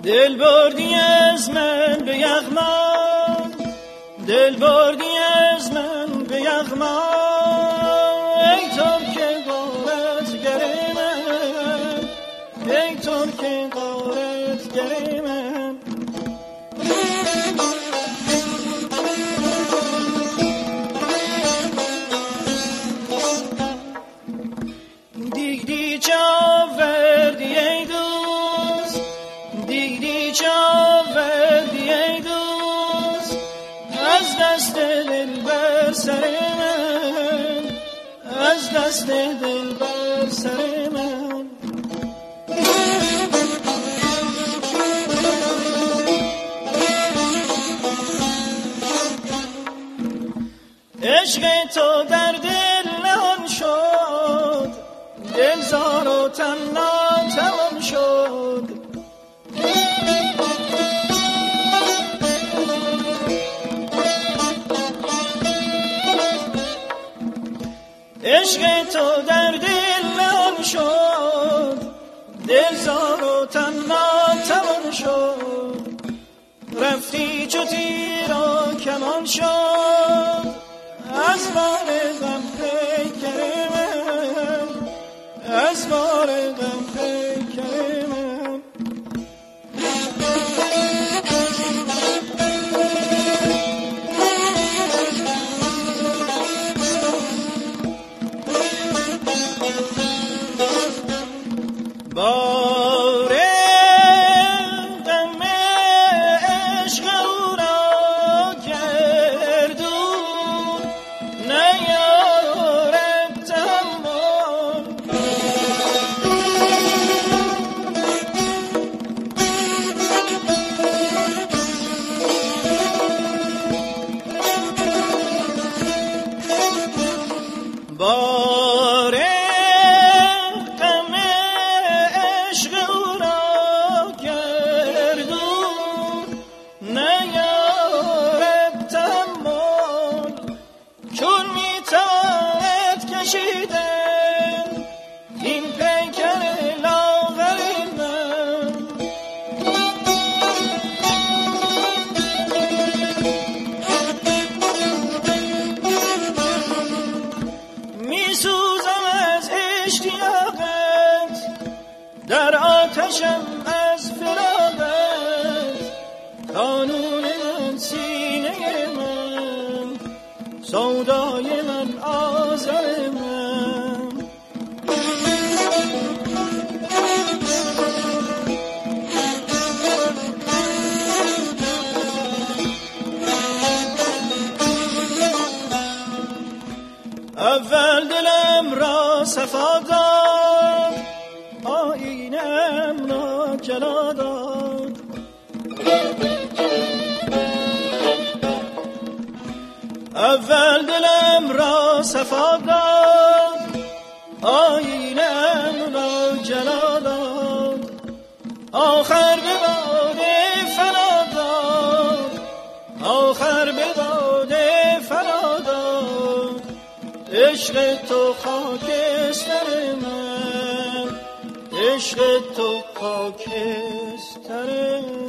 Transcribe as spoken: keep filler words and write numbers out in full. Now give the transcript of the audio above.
دل بردی از من به یغما، دل بردی از من به یغما، ای ترک غارتگر من، ای ترک غارتگر من. دیدی چه آوردی ای دوست، دیدی چه آوردی ای دوست، از دست دل بر سر من، از دست دل بر سر من. عشق تو در دل نهان شد، دل زار و تنها تمام شد. عشق تو در دل نهان شد، دل زار و تنها تمام شد. رفتی چو تیر و کمان شد، از بار غم پیکر من، از بار غم پیکر من. بار غم عشق او را گردون نیارد تحمل. بار این پیکر لاغر من. می سوزم از اشتیاقت، در آتشم از فراقت. قانون من سینه من، سودای من آزار من. اول دلم را صفا داد، آینم را جلا داد. اول دلم را صفا داد، آینم را جلا داد. آخر به باده فنا داد، آخر به باده فنا داد. عشق تو خاکستر من، عشق تو خاکستر من.